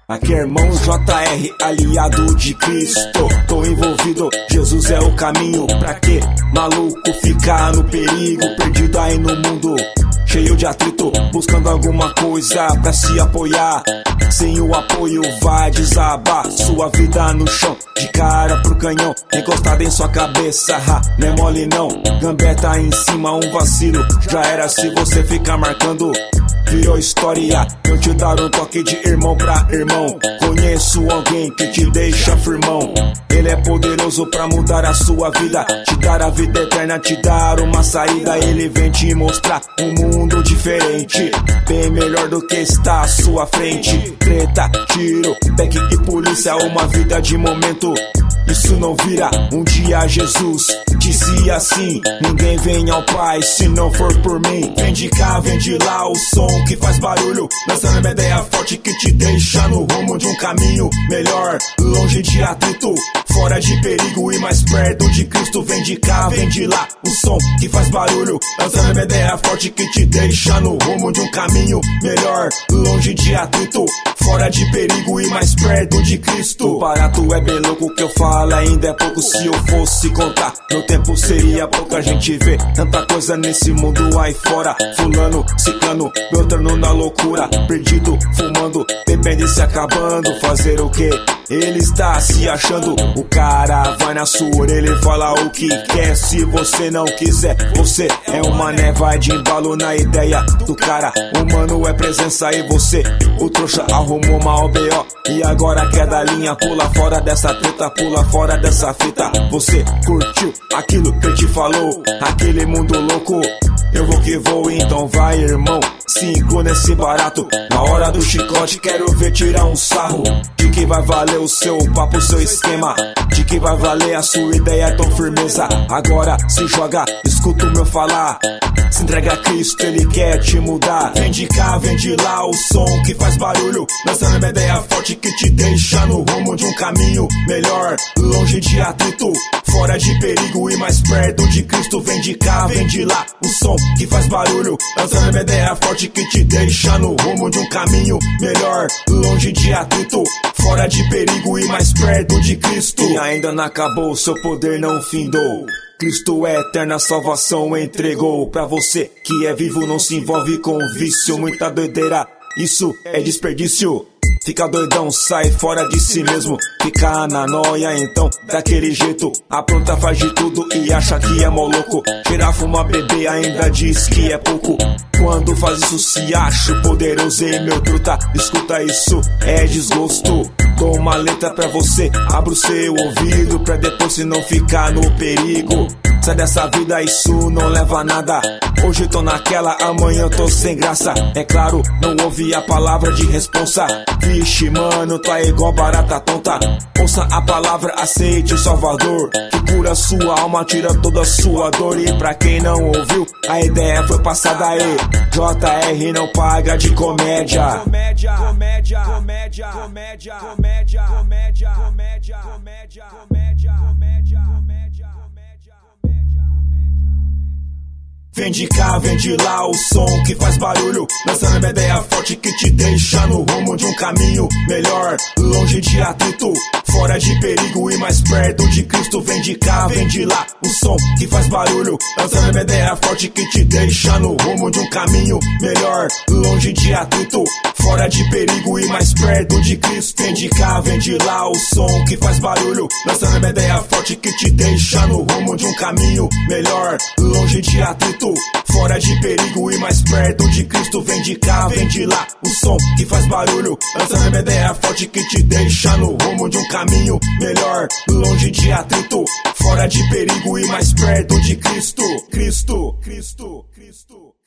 Aqui é irmão JR, aliado de Cristo. Tô envolvido, Jesus é o caminho. Pra que maluco ficar no perigo? Perdido aí no mundo, cheio de atrito, buscando alguma coisa pra se apoiar. Sem o apoio vai desabar sua vida no chão, de cara pro canhão, encostado em sua cabeça. Não é mole não, gambeta em cima, um vacilo já era se você ficar marcando. Virou história, eu te dar um toque de irmão pra irmão. Conheço alguém que te deixa firmão. Ele é poderoso pra mudar a sua vida, te dar a vida eterna, te dar uma saída. Ele vem te mostrar um mundo diferente, bem melhor do que está à sua frente. Treta, tiro, beck e polícia, uma vida de momento. Isso não vira um dia. Jesus dizia assim: ninguém vem ao Pai se não for por mim. Vem de cá, vem de lá, o som que faz barulho, lançando uma ideia forte que te deixa no rumo de um caminho melhor, longe de atrito, fora de perigo e mais perto de Cristo. Vem de cá, vem de lá, o som que faz barulho, lançando uma ideia forte que te deixa no rumo de um caminho melhor, longe de atrito, fora de perigo e mais perto de Cristo. O barato é bem louco, que eu falo ainda é pouco. Se eu fosse contar, meu tempo seria pouca. Gente vê tanta coisa nesse mundo aí fora, fulano, ciclano, beltrano na loucura, perdido, fumando, bebendo e se acabando. Fazer o que? Ele está se achando. O cara vai na sua orelha e fala o que quer. Se você não quiser, você é um mané. Vai de embalo na ideia do cara. O mano é presença e você, o trouxa, arrumou uma OBO e agora quer da linha. Pula fora dessa treta, pula fora dessa fita. Você curtiu aquilo que te falou, aquele mundo louco? Eu vou que vou, então vai irmão, cinco nesse barato. Na hora do chicote quero ver tirar um sarro. De que vai valer o seu papo, o seu esquema? De que vai valer a sua ideia tão firmeza? Agora se joga, escuta o meu falar. Se entrega a Cristo, Ele quer te mudar. Vem de cá, vem de lá, o som que faz barulho, lançando uma ideia forte que te deixa no rumo de um caminho melhor, longe de atrito, fora de perigo e mais perto de Cristo. Vem de cá, vem de lá, o som que faz barulho, lançando uma ideia forte que te deixa no rumo de um caminho melhor, longe de atrito, fora de perigo e mais perto de Cristo. E ainda não acabou, seu poder não findou. Cristo é eterna salvação, entregou pra você que é vivo, não se envolve com vício. Muita doideira, isso é desperdício. Fica doidão, sai fora de si mesmo. Fica na noia, então daquele jeito apronta, faz de tudo e acha que é mó louco. Cheira, fuma, bebê, ainda diz que é pouco. Quando faz isso se acha poderoso. E meu truta, escuta isso, é desgosto. Dou uma letra pra você, abra o seu ouvido, pra depois você não ficar no perigo. Sai dessa vida, isso não leva a nada. Hoje tô naquela, amanhã tô sem graça. É claro, não ouvi a palavra de responsa. Vixe mano, tá igual barata tonta. Ouça a palavra, aceite o Salvador, que cura sua alma, tira toda a sua dor. E pra quem não ouviu, a ideia foi passada aí. JR não paga de comédia. Comédia, comédia, comédia, comédia, comédia, comédia, comédia, comédia, comédia, comédia, comédia. Vem de cá, vem de lá, o som que faz barulho, lançando uma ideia forte que te deixa no rumo de um caminho melhor, longe de atrito, fora de perigo e mais perto de Cristo. Vem de cá, vem de lá, o som que faz barulho, lançando uma ideia forte que te deixa no rumo de um caminho melhor, longe de atrito, fora de perigo e mais perto de Cristo. Vem de cá, vem de lá, o som que faz barulho, lançando uma ideia forte que te deixa no rumo de um caminho melhor, longe de atrito, fora de perigo e mais perto de Cristo. Vem de cá, vem de lá, o som que faz barulho, lançando uma ideia forte que te deixa no rumo de um caminho melhor, longe de atrito, fora de perigo e mais perto de Cristo. Cristo, Cristo, Cristo.